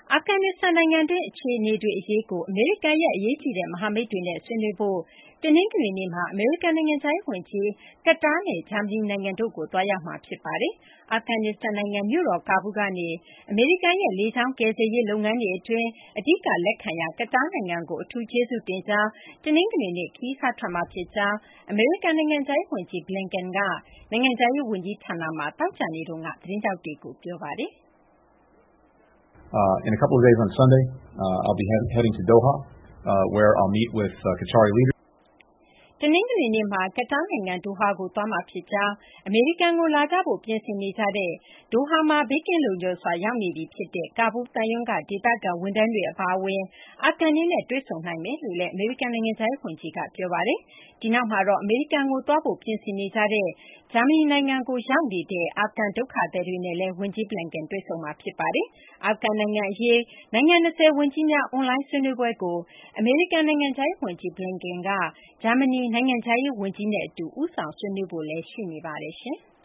အာဖဂန်နစ္စတန်နိုင်ငံတွင်း အခြေအနေတွေအရေးကို အမေရိကန်ရဲ့ အရေးကြီးတဲ့ မဟာမိတ်တွေနဲ့ ဆွေးနွေးဖို့ တနင်္ဂနွေနေ့မှာ အမေရိကန်နိုင်ငံခြားရေးဝန်ကြီး ကာတာနဲ့ ဂျာမနီနိုင်ငံတို့ကို သွားရောက်မှာ ဖြစ်ပါတယ်။ အာဖဂန်နစ္စတန်နိုင်ငံ မြို့တော် ကာဘူးလ်ကနေ အမေရိကန်ရဲ့ လေကြောင်းကယ်ဆယ်ရေး လုပ်ငန်းတွေအတွင်း အဓိကလက်ခံရာ ကာတာနိုင်ငံကို အထူးကျေးဇူးတင်ကြောင်း တနင်္ဂနွေနေ့ ခရီးစထွက်မှာဖြစ်ကြောင်း အမေရိကန် နိုင်ငံခြားရေးဝန်ကြီး Blinken က နိုင်ငံခြားရေးဝန်ကြီးဌာနမှာ သောကြာနေ့က သတင်းထောက်တွေကို ပြောပါတယ်။ In a couple of days on Sunday, I'll be heading to Doha, where I'll meet with Qatari leaders. တနင်္ဂနွေနေ့မှာ ကာတာနိုင်ငံ ဒိုဟာကို သွားမှာဖြစ်ကြောင်း၊ အမေရိကန်ကို လာကြဖို့ ပြင်ဆင်နေကြတဲ့ ဒိုဟာမှာ ဘေးကင်းလုံခြုံစွာ ရောက်နေပြီဖြစ်တဲ့ ကာဘူးလ်သံရုံးက ဒေသခံဝန်ထမ်းတွေ အပါအဝင် အာဖဂန်တွေနဲ့ တွေ့ဆုံနိုင်မယ်လို့လည်း အမေရိကန် နိုင်ငံခြားရေးဝန်ကြီးက ပြောပါတယ်။ ဒီနောက်မှာတော့ အမေရိကန်ကို သွားဖို့ ပြင်ဆင်နေကြတဲ့ ဂျာမနီနိုင်ငံကို ရောက်နေတဲ့ အာဖဂန်ဒုက္ခသည်တွေနဲ့လည်း ဝန်ကြီး Blinken တွေ့ဆုံမှာ ဖြစ်ပါတယ်။ အာဖဂန်နိုင်ငံအရေး နိုင်ငံ 20 ဝန်ကြီးများ အွန်လိုင်းဆွေးနွေးပွဲကို အမေရိကန် နိုင်ငံခြားရေးဝန်ကြီး Blinken က ဂျာမနီနိုင်ငံခြားရေးဝန်ကြီးနဲ့အတူ ဦးဆောင်ဆွေးနွေးဖို့လည်း ရှိနေပါတယ်။